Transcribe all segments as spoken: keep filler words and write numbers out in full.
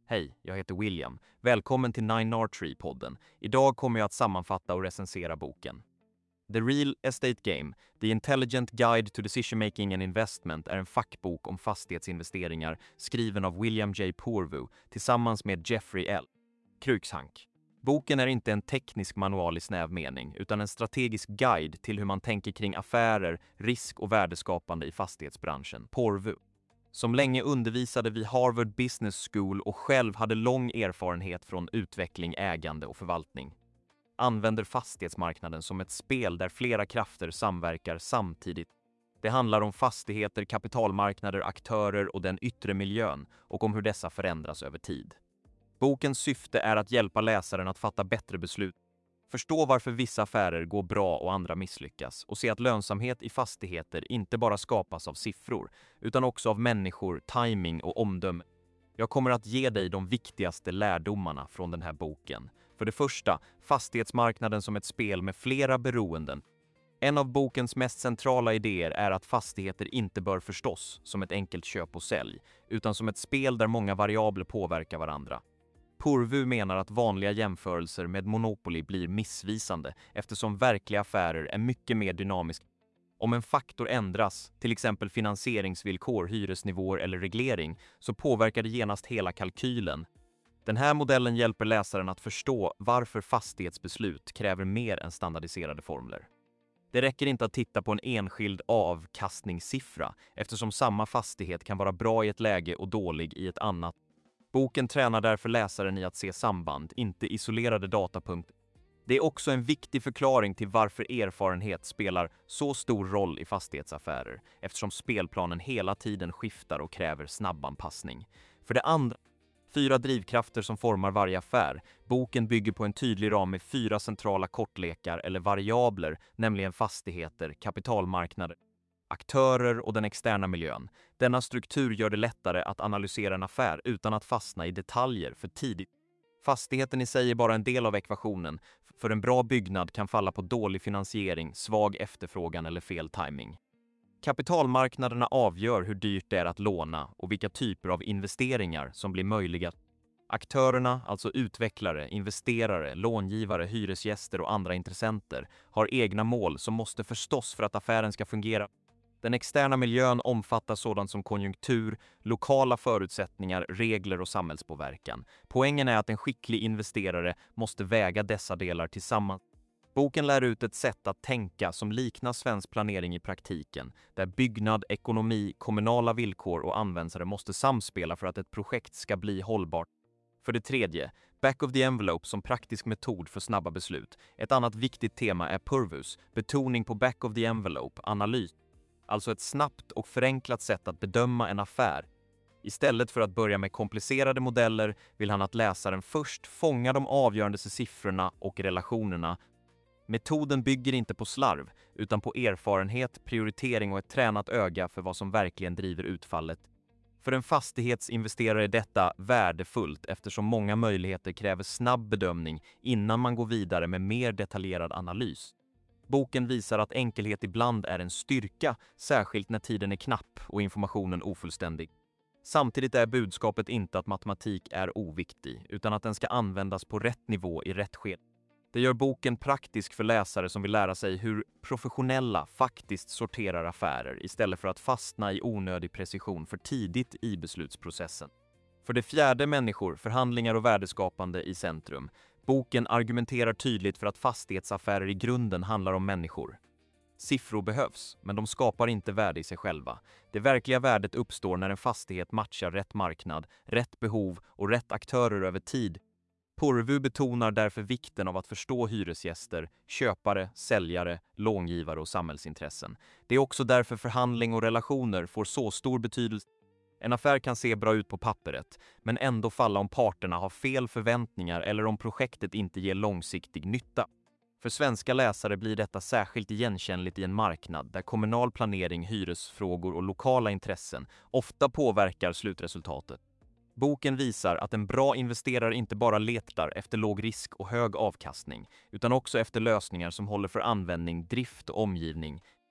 Hej, jag heter William. Välkommen till Nine R Tree-podden. Idag kommer jag att sammanfatta och recensera boken. The Real Estate Game, The Intelligent Guide to Decision Making and Investment är en fackbok om fastighetsinvesteringar skriven av William J. Pourvu tillsammans med Jeffrey L. Cruikshank. Boken är inte en teknisk manual i snäv mening utan en strategisk guide till hur man tänker kring affärer, risk och värdeskapande i fastighetsbranschen. Pourvu, som länge undervisade vid Harvard Business School och själv hade lång erfarenhet från utveckling, ägande och förvaltning, använder fastighetsmarknaden som ett spel där flera krafter samverkar samtidigt. Det handlar om fastigheter, kapitalmarknader, aktörer och den yttre miljön och om hur dessa förändras över tid. Bokens syfte är att hjälpa läsaren att fatta bättre beslut, förstå varför vissa affärer går bra och andra misslyckas och se att lönsamhet i fastigheter inte bara skapas av siffror utan också av människor, timing och omdöme. Jag kommer att ge dig de viktigaste lärdomarna från den här boken. För det första, fastighetsmarknaden som ett spel med flera beroenden. En av bokens mest centrala idéer är att fastigheter inte bör förstås som ett enkelt köp och sälj, utan som ett spel där många variabler påverkar varandra. Pourvu menar att vanliga jämförelser med Monopoly blir missvisande eftersom verkliga affärer är mycket mer dynamiska. Om en faktor ändras, till exempel finansieringsvillkor, hyresnivåer eller reglering, så påverkar det genast hela kalkylen. Den här modellen hjälper läsaren att förstå varför fastighetsbeslut kräver mer än standardiserade formler. Det räcker inte att titta på en enskild avkastningssiffra eftersom samma fastighet kan vara bra i ett läge och dålig i ett annat. Boken tränar därför läsaren i att se samband, inte isolerade datapunkter. Det är också en viktig förklaring till varför erfarenhet spelar så stor roll i fastighetsaffärer, eftersom spelplanen hela tiden skiftar och kräver snabbanpassning. För det andra, fyra drivkrafter som formar varje affär. Boken bygger på en tydlig ram med fyra centrala kortlekar eller variabler, nämligen fastigheter, kapitalmarknader, aktörer och den externa miljön. Denna struktur gör det lättare att analysera en affär utan att fastna i detaljer för tidigt. Fastigheten i sig är bara en del av ekvationen, för en bra byggnad kan falla på dålig finansiering, svag efterfrågan eller fel timing. Kapitalmarknaderna avgör hur dyrt det är att låna och vilka typer av investeringar som blir möjliga. Aktörerna, alltså utvecklare, investerare, långivare, hyresgäster och andra intressenter, har egna mål som måste förstås för att affären ska fungera. Den externa miljön omfattar sådant som konjunktur, lokala förutsättningar, regler och samhällspåverkan. Poängen är att en skicklig investerare måste väga dessa delar tillsammans. Boken lär ut ett sätt att tänka som liknar svensk planering i praktiken, där byggnad, ekonomi, kommunala villkor och användare måste samspela för att ett projekt ska bli hållbart. För det tredje, back of the envelope som praktisk metod för snabba beslut. Ett annat viktigt tema är Pourvus, betoning på back of the envelope, analys. Alltså ett snabbt och förenklat sätt att bedöma en affär. Istället för att börja med komplicerade modeller vill han att läsaren först fångar de avgörande siffrorna och relationerna. Metoden bygger inte på slarv, utan på erfarenhet, prioritering och ett tränat öga för vad som verkligen driver utfallet. För en fastighetsinvesterare är detta värdefullt eftersom många möjligheter kräver snabb bedömning innan man går vidare med mer detaljerad analys. Boken visar att enkelhet ibland är en styrka, särskilt när tiden är knapp och informationen ofullständig. Samtidigt är budskapet inte att matematik är oviktig, utan att den ska användas på rätt nivå i rätt skede. Det gör boken praktisk för läsare som vill lära sig hur professionella faktiskt sorterar affärer istället för att fastna i onödig precision för tidigt i beslutsprocessen. För det fjärde, människor, förhandlingar och värdeskapande i centrum. Boken argumenterar tydligt för att fastighetsaffärer i grunden handlar om människor. Siffror behövs, men de skapar inte värde i sig själva. Det verkliga värdet uppstår när en fastighet matchar rätt marknad, rätt behov och rätt aktörer över tid. Pourvu betonar därför vikten av att förstå hyresgäster, köpare, säljare, långivare och samhällsintressen. Det är också därför förhandling och relationer får så stor betydelse. En affär kan se bra ut på pappret, men ändå falla om parterna har fel förväntningar eller om projektet inte ger långsiktig nytta. För svenska läsare blir detta särskilt igenkännligt i en marknad där kommunal planering, hyresfrågor och lokala intressen ofta påverkar slutresultatet. Boken visar att en bra investerare inte bara letar efter låg risk och hög avkastning, utan också efter lösningar som håller för användning, drift och omgivning.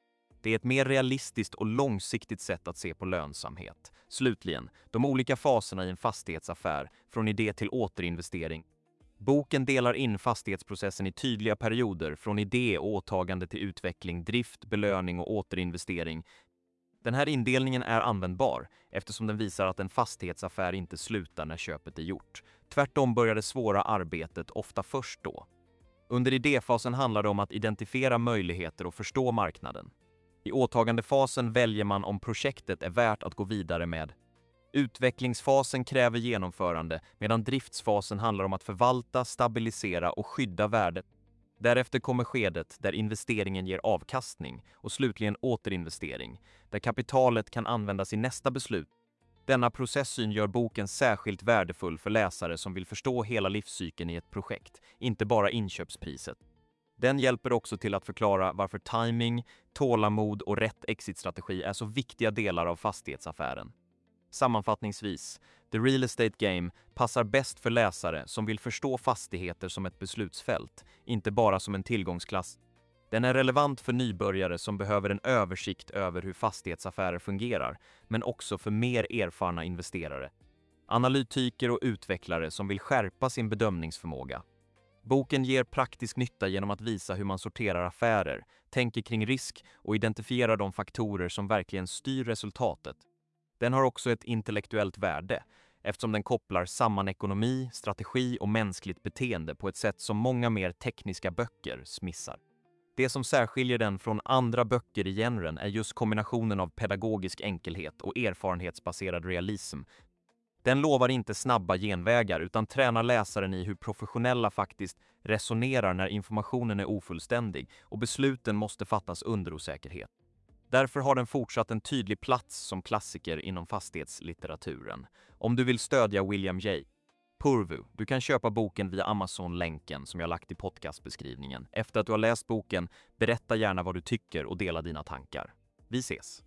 Det är ett mer realistiskt och långsiktigt sätt att se på lönsamhet. Slutligen, de olika faserna i en fastighetsaffär, från idé till återinvestering. Boken delar in fastighetsprocessen i tydliga perioder, från idé och åtagande till utveckling, drift, belöning och återinvestering. Den här indelningen är användbar eftersom den visar att en fastighetsaffär inte slutar när köpet är gjort. Tvärtom börjar det svåra arbetet ofta först då. Under idéfasen handlar det om att identifiera möjligheter och förstå marknaden. I åtagandefasen väljer man om projektet är värt att gå vidare med. Utvecklingsfasen kräver genomförande, medan driftsfasen handlar om att förvalta, stabilisera och skydda värdet. Därefter kommer skedet där investeringen ger avkastning och slutligen återinvestering, där kapitalet kan användas i nästa beslut. Denna processyn gör boken särskilt värdefull för läsare som vill förstå hela livscykeln i ett projekt, inte bara inköpspriset. Den hjälper också till att förklara varför timing, tålamod och rätt exitstrategi är så viktiga delar av fastighetsaffären. Sammanfattningsvis, The Real Estate Game passar bäst för läsare som vill förstå fastigheter som ett beslutsfält, inte bara som en tillgångsklass. Den är relevant för nybörjare som behöver en översikt över hur fastighetsaffärer fungerar, men också för mer erfarna investerare, analytiker och utvecklare som vill skärpa sin bedömningsförmåga. Boken ger praktisk nytta genom att visa hur man sorterar affärer, tänker kring risk och identifierar de faktorer som verkligen styr resultatet. Den har också ett intellektuellt värde, eftersom den kopplar samman ekonomi, strategi och mänskligt beteende på ett sätt som många mer tekniska böcker missar. Det som särskiljer den från andra böcker i genren är just kombinationen av pedagogisk enkelhet och erfarenhetsbaserad realism. Den lovar inte snabba genvägar utan tränar läsaren i hur professionella faktiskt resonerar när informationen är ofullständig och besluten måste fattas under osäkerhet. Därför har den fortsatt en tydlig plats som klassiker inom fastighetslitteraturen. Om du vill stödja William J. Purvu, du kan köpa boken via Amazon-länken som jag lagt i podcastbeskrivningen. Efter att du har läst boken, berätta gärna vad du tycker och dela dina tankar. Vi ses!